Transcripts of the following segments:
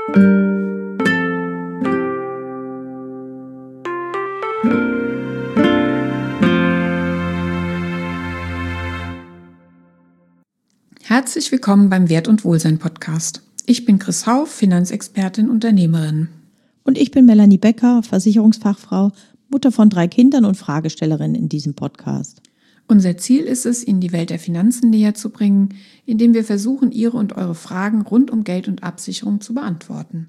Herzlich willkommen beim Wert- und Wohlsein-Podcast. Ich bin Chris Hauff, Finanzexpertin, Unternehmerin. Und ich bin Melanie Becker, Versicherungsfachfrau, Mutter von 3 Kindern und Fragestellerin in diesem Podcast. Unser Ziel ist es, Ihnen die Welt der Finanzen näher zu bringen, indem wir versuchen, Ihre und eure Fragen rund um Geld und Absicherung zu beantworten.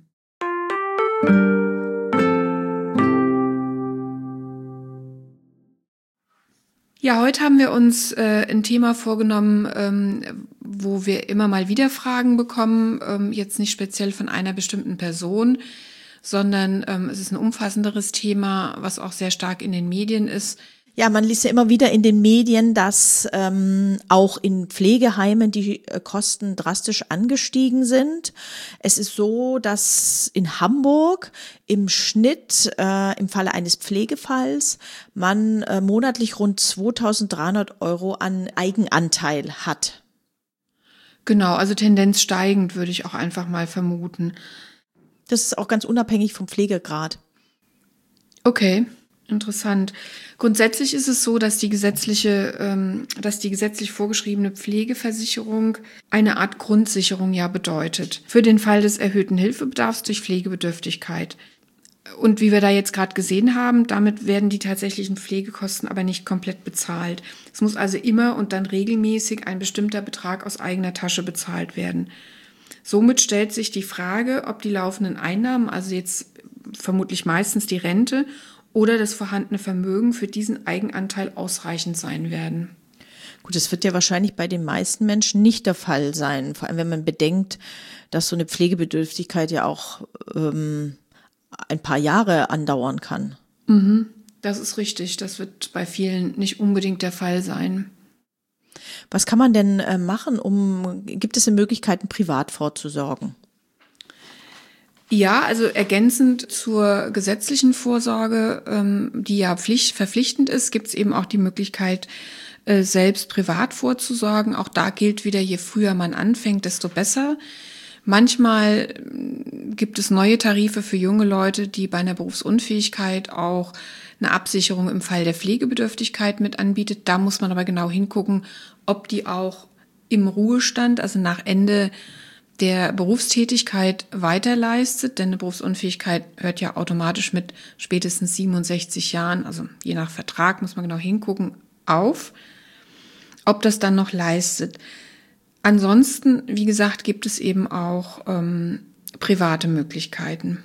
Ja, heute haben wir uns ein Thema vorgenommen, wo wir immer mal wieder Fragen bekommen, jetzt nicht speziell von einer bestimmten Person, sondern es ist ein umfassenderes Thema, was auch sehr stark in den Medien ist. Ja, man liest ja immer wieder in den Medien, dass auch in Pflegeheimen die Kosten drastisch angestiegen sind. Es ist so, dass in Hamburg im Schnitt im Falle eines Pflegefalls man monatlich rund 2.300 € an Eigenanteil hat. Genau, also Tendenz steigend, würde ich auch einfach mal vermuten. Das ist auch ganz unabhängig vom Pflegegrad. Okay. Interessant. Grundsätzlich ist es so, dass die gesetzlich vorgeschriebene Pflegeversicherung eine Art Grundsicherung ja bedeutet. Für den Fall des erhöhten Hilfebedarfs durch Pflegebedürftigkeit. Und wie wir da jetzt gerade gesehen haben, damit werden die tatsächlichen Pflegekosten aber nicht komplett bezahlt. Es muss also immer und dann regelmäßig ein bestimmter Betrag aus eigener Tasche bezahlt werden. Somit stellt sich die Frage, ob die laufenden Einnahmen, also jetzt vermutlich meistens die Rente, oder das vorhandene Vermögen für diesen Eigenanteil ausreichend sein werden. Gut, das wird ja wahrscheinlich bei den meisten Menschen nicht der Fall sein, vor allem wenn man bedenkt, dass so eine Pflegebedürftigkeit ja auch ein paar Jahre andauern kann. Das ist richtig, das wird bei vielen nicht unbedingt der Fall sein. Was kann man denn machen, gibt es denn Möglichkeiten, privat vorzusorgen? Ja, also ergänzend zur gesetzlichen Vorsorge, die ja verpflichtend ist, gibt es eben auch die Möglichkeit, selbst privat vorzusorgen. Auch da gilt wieder, je früher man anfängt, desto besser. Manchmal gibt es neue Tarife für junge Leute, die bei einer Berufsunfähigkeit auch eine Absicherung im Fall der Pflegebedürftigkeit mit anbietet. Da muss man aber genau hingucken, ob die auch im Ruhestand, also nach Ende der Berufstätigkeit weiterleistet, denn eine Berufsunfähigkeit hört ja automatisch mit spätestens 67 Jahren, also je nach Vertrag muss man genau hingucken, auf, ob das dann noch leistet. Ansonsten, wie gesagt, gibt es eben auch private Möglichkeiten.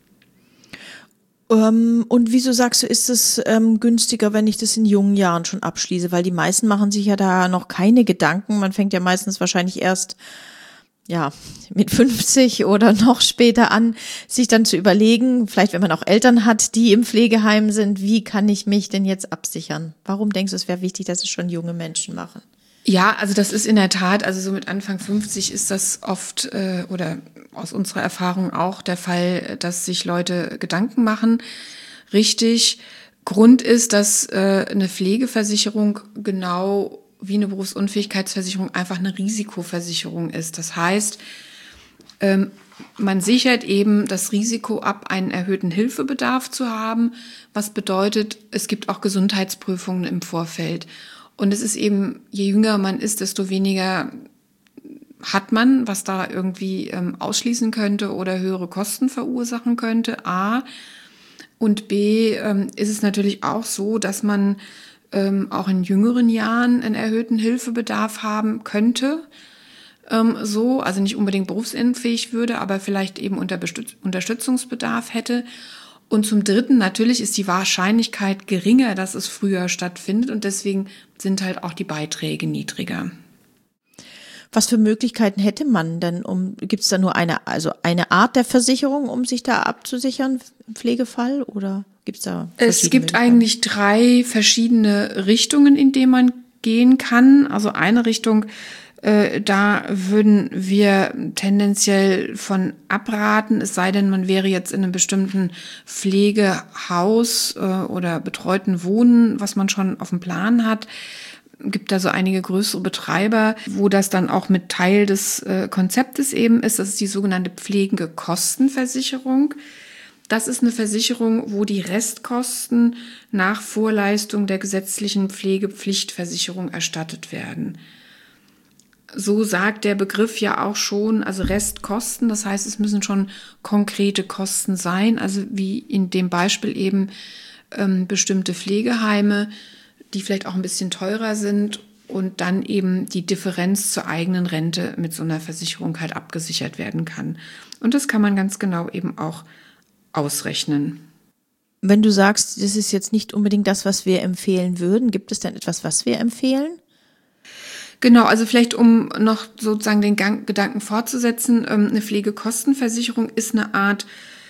Und wieso sagst du, ist es günstiger, wenn ich das in jungen Jahren schon abschließe? Weil die meisten machen sich ja da noch keine Gedanken. Man fängt ja meistens wahrscheinlich erst mit 50 oder noch später an, sich dann zu überlegen, vielleicht wenn man auch Eltern hat, die im Pflegeheim sind, wie kann ich mich denn jetzt absichern? Warum denkst du, es wäre wichtig, dass es schon junge Menschen machen? Ja, also das ist in der Tat, also so mit Anfang 50 ist das oft oder aus unserer Erfahrung auch der Fall, dass sich Leute Gedanken machen. Richtig. Grund ist, dass eine Pflegeversicherung genau wie eine Berufsunfähigkeitsversicherung einfach eine Risikoversicherung ist. Das heißt, man sichert eben das Risiko ab, einen erhöhten Hilfebedarf zu haben, was bedeutet, es gibt auch Gesundheitsprüfungen im Vorfeld. Und es ist eben, je jünger man ist, desto weniger hat man, was da irgendwie ausschließen könnte oder höhere Kosten verursachen könnte, A. Und B, ist es natürlich auch so, dass man auch in jüngeren Jahren einen erhöhten Hilfebedarf haben könnte, also nicht unbedingt berufsunfähig würde, aber vielleicht eben Unterstützungsbedarf hätte. Und zum Dritten, natürlich ist die Wahrscheinlichkeit geringer, dass es früher stattfindet und deswegen sind halt auch die Beiträge niedriger. Was für Möglichkeiten hätte man denn, gibt es da nur eine Art der Versicherung, um sich da abzusichern im Pflegefall, oder gibt es da verschiedene Es gibt eigentlich 3 verschiedene Richtungen, in denen man gehen kann. Also eine Richtung, da würden wir tendenziell von abraten, es sei denn, man wäre jetzt in einem bestimmten Pflegehaus oder betreuten Wohnen, was man schon auf dem Plan hat. gibt da so einige größere Betreiber, wo das dann auch mit Teil des Konzeptes eben ist. Das ist die sogenannte Pflegekostenversicherung. Das ist eine Versicherung, wo die Restkosten nach Vorleistung der gesetzlichen Pflegepflichtversicherung erstattet werden. So sagt der Begriff ja auch schon, also Restkosten, das heißt, es müssen schon konkrete Kosten sein, also wie in dem Beispiel eben bestimmte Pflegeheime, die vielleicht auch ein bisschen teurer sind und dann eben die Differenz zur eigenen Rente mit so einer Versicherung halt abgesichert werden kann. Und das kann man ganz genau eben auch ausrechnen. Wenn du sagst, das ist jetzt nicht unbedingt das, was wir empfehlen würden, gibt es denn etwas, was wir empfehlen? Genau, also vielleicht um noch sozusagen den Gedanken fortzusetzen, eine Pflegekostenversicherung ist eine Art,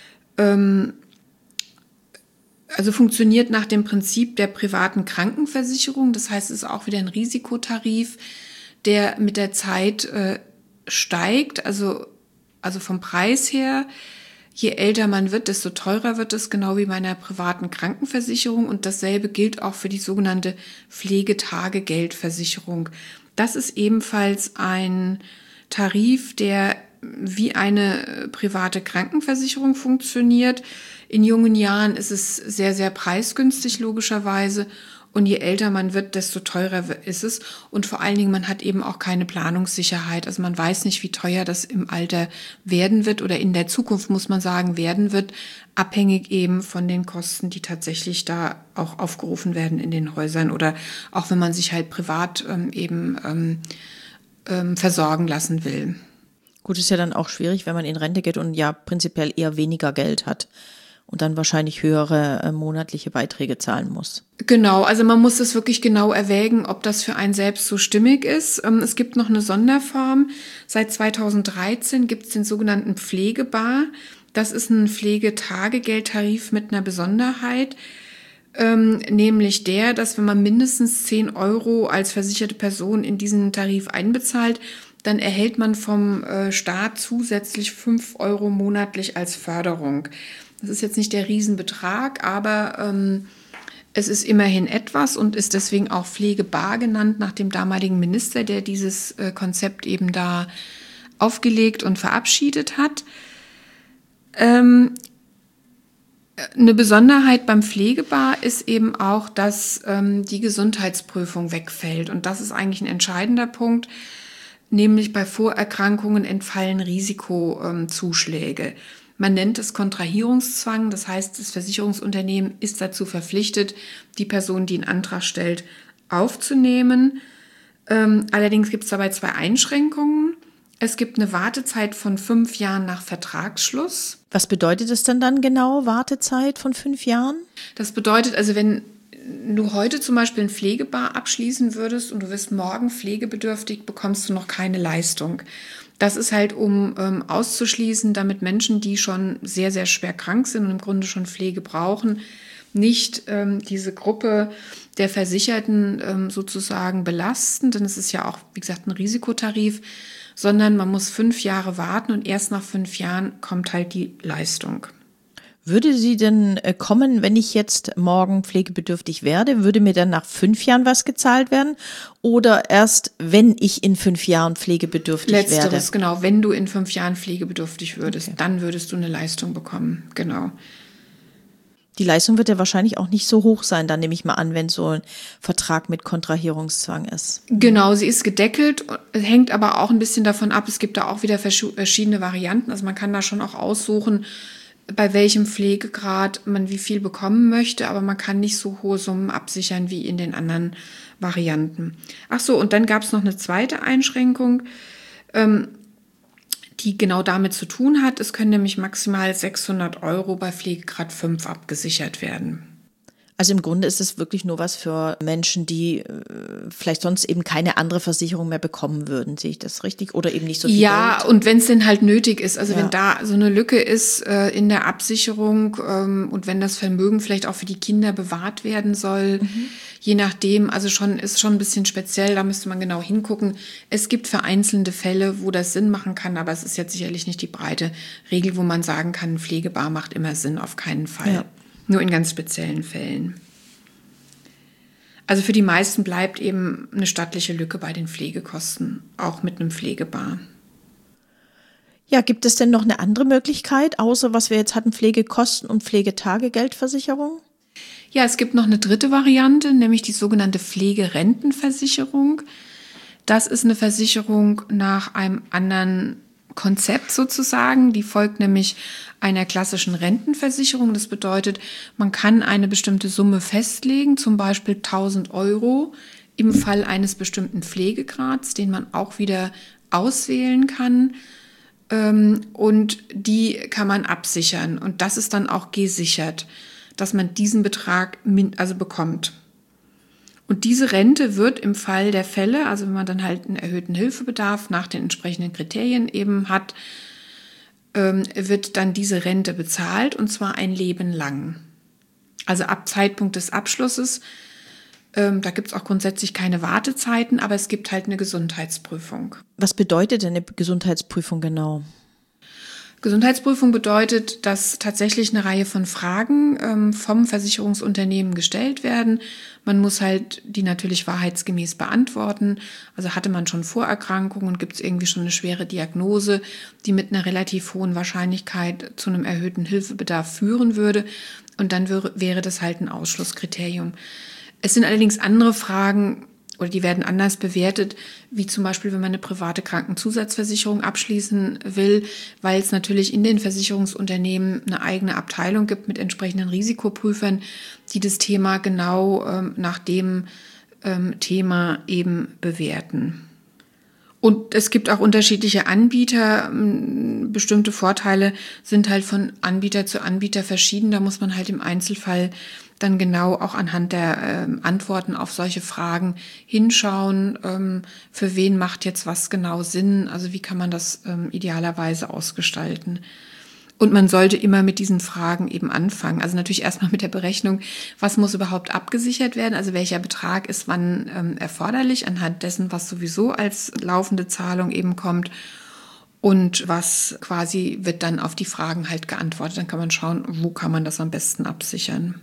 also funktioniert nach dem Prinzip der privaten Krankenversicherung. Das heißt, es ist auch wieder ein Risikotarif, der mit der Zeit steigt, also vom Preis her. Je älter man wird, desto teurer wird es, genau wie bei einer privaten Krankenversicherung. Und dasselbe gilt auch für die sogenannte Pflegetagegeldversicherung. Das ist ebenfalls ein Tarif, der wie eine private Krankenversicherung funktioniert. In jungen Jahren ist es sehr, sehr preisgünstig, logischerweise. Und je älter man wird, desto teurer ist es. Und vor allen Dingen, man hat eben auch keine Planungssicherheit. Also man weiß nicht, wie teuer das im Alter werden wird oder in der Zukunft, muss man sagen, werden wird. Abhängig eben von den Kosten, die tatsächlich da auch aufgerufen werden in den Häusern. Oder auch wenn man sich halt privat versorgen lassen will. Gut, ist ja dann auch schwierig, wenn man in Rente geht und ja prinzipiell eher weniger Geld hat und dann wahrscheinlich höhere monatliche Beiträge zahlen muss. Genau, also man muss es wirklich genau erwägen, ob das für einen selbst so stimmig ist. Es gibt noch eine Sonderform. Seit 2013 gibt es den sogenannten Pflegebar. Das ist ein Pflegetagegeldtarif mit einer Besonderheit, nämlich dass wenn man mindestens 10 € als versicherte Person in diesen Tarif einbezahlt, dann erhält man vom Staat zusätzlich 5 € monatlich als Förderung. Das ist jetzt nicht der Riesenbetrag, aber es ist immerhin etwas und ist deswegen auch Pflegebar genannt, nach dem damaligen Minister, der dieses Konzept eben da aufgelegt und verabschiedet hat. Eine Besonderheit beim Pflegebar ist eben auch, dass die Gesundheitsprüfung wegfällt. Und das ist eigentlich ein entscheidender Punkt, nämlich bei Vorerkrankungen entfallen Risikozuschläge. Man nennt es Kontrahierungszwang, das heißt, das Versicherungsunternehmen ist dazu verpflichtet, die Person, die einen Antrag stellt, aufzunehmen. Allerdings gibt es dabei 2 Einschränkungen. Es gibt eine Wartezeit von 5 Jahren nach Vertragsschluss. Was bedeutet es denn dann genau, Wartezeit von 5 Jahren? Das bedeutet also, wenn du heute zum Beispiel ein Pflegebar abschließen würdest und du wirst morgen pflegebedürftig, bekommst du noch keine Leistung. Das ist halt, um auszuschließen, damit Menschen, die schon sehr, sehr schwer krank sind und im Grunde schon Pflege brauchen, nicht diese Gruppe der Versicherten sozusagen belasten, denn es ist ja auch, wie gesagt, ein Risikotarif, sondern man muss 5 Jahre warten und erst nach 5 Jahren kommt halt die Leistung. Würde sie denn kommen, wenn ich jetzt morgen pflegebedürftig werde? Würde mir dann nach 5 Jahren was gezahlt werden? Oder erst, wenn ich in 5 Jahren pflegebedürftig werde? Letzteres, genau. Wenn du in 5 Jahren pflegebedürftig würdest, dann würdest du eine Leistung bekommen. Genau. Die Leistung wird ja wahrscheinlich auch nicht so hoch sein, dann nehme ich mal an, wenn so ein Vertrag mit Kontrahierungszwang ist. Genau, sie ist gedeckelt, hängt aber auch ein bisschen davon ab. Es gibt da auch wieder verschiedene Varianten. Also man kann da schon auch aussuchen, bei welchem Pflegegrad man wie viel bekommen möchte, aber man kann nicht so hohe Summen absichern wie in den anderen Varianten. Ach so, und dann gab es noch eine zweite Einschränkung, die genau damit zu tun hat. Es können nämlich maximal 600 € bei Pflegegrad 5 abgesichert werden. Also im Grunde ist es wirklich nur was für Menschen, die vielleicht sonst eben keine andere Versicherung mehr bekommen würden. Sehe ich das richtig? Oder eben nicht so viel Ja, Geld? und wenn es denn halt nötig ist, also Ja. wenn da so eine Lücke ist in der Absicherung und wenn das Vermögen vielleicht auch für die Kinder bewahrt werden soll, je nachdem, also ist schon ein bisschen speziell, da müsste man genau hingucken. Es gibt vereinzelte Fälle, wo das Sinn machen kann, aber es ist jetzt sicherlich nicht die breite Regel, wo man sagen kann, ein Pflegebar macht immer Sinn, auf keinen Fall. Ja. Nur in ganz speziellen Fällen. Also für die meisten bleibt eben eine stattliche Lücke bei den Pflegekosten, auch mit einem Pflegebar. Ja, gibt es denn noch eine andere Möglichkeit, außer was wir jetzt hatten, Pflegekosten und Pflegetagegeldversicherung? Ja, es gibt noch eine dritte Variante, nämlich die sogenannte Pflegerentenversicherung. Das ist eine Versicherung nach einem anderen Konzept sozusagen. Die folgt nämlich einer klassischen Rentenversicherung. Das bedeutet, man kann eine bestimmte Summe festlegen, zum Beispiel 1.000 Euro im Fall eines bestimmten Pflegegrads, den man auch wieder auswählen kann. Und die kann man absichern. Und das ist dann auch gesichert, dass man diesen Betrag bekommt. Und diese Rente wird im Fall der Fälle, also wenn man dann halt einen erhöhten Hilfebedarf nach den entsprechenden Kriterien eben hat, wird dann diese Rente bezahlt, und zwar ein Leben lang. Also ab Zeitpunkt des Abschlusses, da gibt es auch grundsätzlich keine Wartezeiten, aber es gibt halt eine Gesundheitsprüfung. Was bedeutet denn eine Gesundheitsprüfung genau? Gesundheitsprüfung bedeutet, dass tatsächlich eine Reihe von Fragen vom Versicherungsunternehmen gestellt werden. Man muss halt die natürlich wahrheitsgemäß beantworten. Also hatte man schon Vorerkrankungen und gibt es irgendwie schon eine schwere Diagnose, die mit einer relativ hohen Wahrscheinlichkeit zu einem erhöhten Hilfebedarf führen würde. Und dann wäre das halt ein Ausschlusskriterium. Es sind allerdings andere Fragen, oder die werden anders bewertet, wie zum Beispiel, wenn man eine private Krankenzusatzversicherung abschließen will, weil es natürlich in den Versicherungsunternehmen eine eigene Abteilung gibt mit entsprechenden Risikoprüfern, die das Thema genau nach dem Thema eben bewerten. Und es gibt auch unterschiedliche Anbieter. Bestimmte Vorteile sind halt von Anbieter zu Anbieter verschieden. Da muss man halt im Einzelfall dann genau auch anhand der Antworten auf solche Fragen hinschauen, für wen macht jetzt was genau Sinn, also wie kann man das idealerweise ausgestalten. Und man sollte immer mit diesen Fragen eben anfangen. Also natürlich erstmal mit der Berechnung, was muss überhaupt abgesichert werden, also welcher Betrag ist wann erforderlich, anhand dessen, was sowieso als laufende Zahlung eben kommt. Und was quasi wird dann auf die Fragen halt geantwortet. Dann kann man schauen, wo kann man das am besten absichern.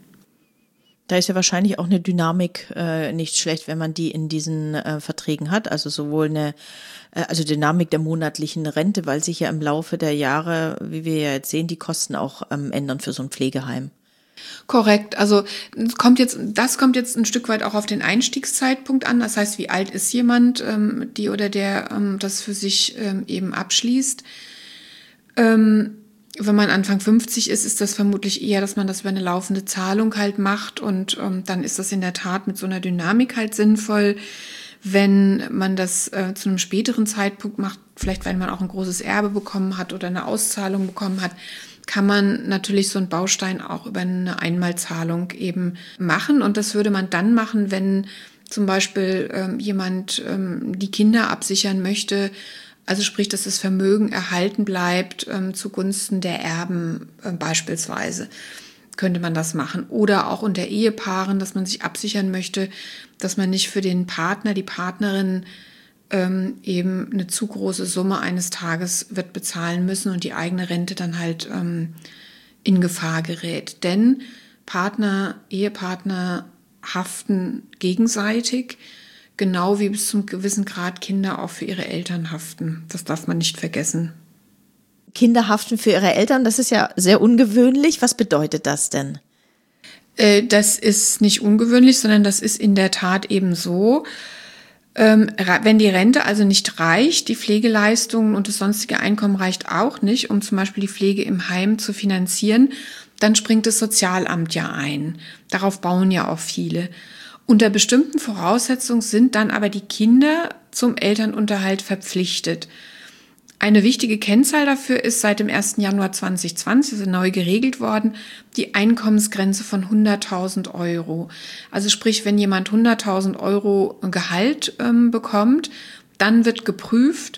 Da ist ja wahrscheinlich auch eine Dynamik nicht schlecht, wenn man die in diesen Verträgen hat. Also sowohl also Dynamik der monatlichen Rente, weil sich ja im Laufe der Jahre, wie wir ja jetzt sehen, die Kosten auch ändern für so ein Pflegeheim. Korrekt. Also das kommt jetzt ein Stück weit auch auf den Einstiegszeitpunkt an. Das heißt, wie alt ist jemand, die oder der das für sich eben abschließt. Wenn man Anfang 50 ist, ist das vermutlich eher, dass man das über eine laufende Zahlung halt macht, und dann ist das in der Tat mit so einer Dynamik halt sinnvoll. Wenn man das zu einem späteren Zeitpunkt macht, vielleicht weil man auch ein großes Erbe bekommen hat oder eine Auszahlung bekommen hat, kann man natürlich so einen Baustein auch über eine Einmalzahlung eben machen. Und das würde man dann machen, wenn zum Beispiel jemand die Kinder absichern möchte. Also sprich, dass das Vermögen erhalten bleibt zugunsten der Erben beispielsweise, könnte man das machen. Oder auch unter Ehepaaren, dass man sich absichern möchte, dass man nicht für den Partner, die Partnerin eben eine zu große Summe eines Tages wird bezahlen müssen und die eigene Rente dann halt in Gefahr gerät. Denn Ehepartner haften gegenseitig, genau wie bis zum gewissen Grad Kinder auch für ihre Eltern haften. Das darf man nicht vergessen. Kinder haften für ihre Eltern, das ist ja sehr ungewöhnlich. Was bedeutet das denn? Das ist nicht ungewöhnlich, sondern das ist in der Tat eben so. Wenn die Rente also nicht reicht, die Pflegeleistungen und das sonstige Einkommen reicht auch nicht, um zum Beispiel die Pflege im Heim zu finanzieren, dann springt das Sozialamt ja ein. Darauf bauen ja auch viele. Unter bestimmten Voraussetzungen sind dann aber die Kinder zum Elternunterhalt verpflichtet. Eine wichtige Kennzahl dafür ist seit dem 1. Januar 2020, also neu geregelt worden, die Einkommensgrenze von 100.000 Euro. Also sprich, wenn jemand 100.000 Euro Gehalt bekommt, dann wird geprüft,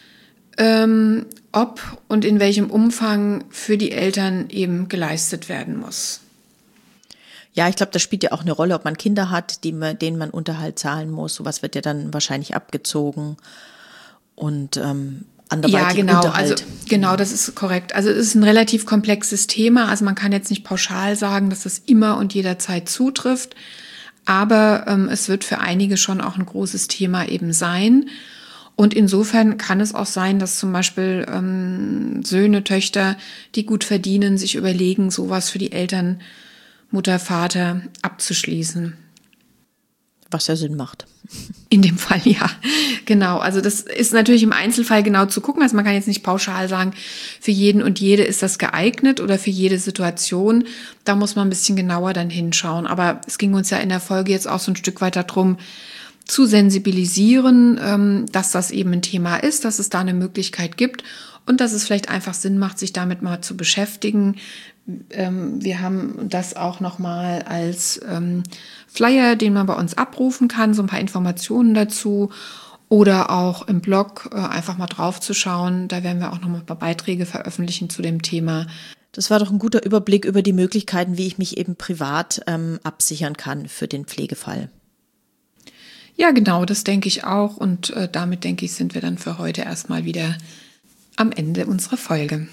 ob und in welchem Umfang für die Eltern eben geleistet werden muss. Ja, ich glaube, das spielt ja auch eine Rolle, ob man Kinder hat, denen man Unterhalt zahlen muss. Sowas wird ja dann wahrscheinlich abgezogen und ja, genau. Also genau, das ist korrekt. Also es ist ein relativ komplexes Thema. Also man kann jetzt nicht pauschal sagen, dass das immer und jederzeit zutrifft. Aber es wird für einige schon auch ein großes Thema eben sein. Und insofern kann es auch sein, dass zum Beispiel Söhne, Töchter, die gut verdienen, sich überlegen, sowas für die Eltern, Mutter, Vater abzuschließen. Was ja Sinn macht. In dem Fall, ja, genau. Also das ist natürlich im Einzelfall genau zu gucken. Also man kann jetzt nicht pauschal sagen, für jeden und jede ist das geeignet oder für jede Situation. Da muss man ein bisschen genauer dann hinschauen. Aber es ging uns ja in der Folge jetzt auch so ein Stück weiter drum, zu sensibilisieren, dass das eben ein Thema ist, dass es da eine Möglichkeit gibt und dass es vielleicht einfach Sinn macht, sich damit mal zu beschäftigen. Wir haben das auch nochmal als Flyer, den man bei uns abrufen kann, so ein paar Informationen dazu oder auch im Blog einfach mal drauf zu schauen. Da werden wir auch nochmal ein paar Beiträge veröffentlichen zu dem Thema. Das war doch ein guter Überblick über die Möglichkeiten, wie ich mich eben privat absichern kann für den Pflegefall. Ja, genau, das denke ich auch. Und damit, denke ich, sind wir dann für heute erstmal wieder am Ende unserer Folge.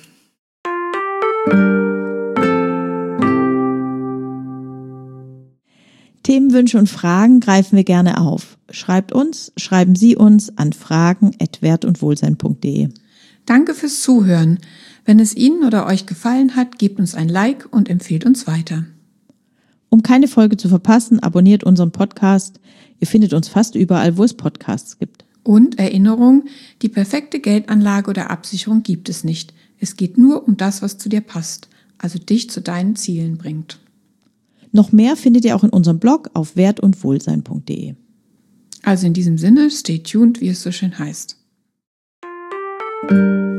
Themenwünsche und Fragen greifen wir gerne auf. Schreiben Sie uns an fragen@wertundwohlsein.de. Danke fürs Zuhören. Wenn es Ihnen oder euch gefallen hat, gebt uns ein Like und empfehlt uns weiter. Um keine Folge zu verpassen, abonniert unseren Podcast. Ihr findet uns fast überall, wo es Podcasts gibt. Und Erinnerung, die perfekte Geldanlage oder Absicherung gibt es nicht. Es geht nur um das, was zu dir passt, also dich zu deinen Zielen bringt. Noch mehr findet ihr auch in unserem Blog auf wertundwohlsein.de. Also in diesem Sinne, stay tuned, wie es so schön heißt.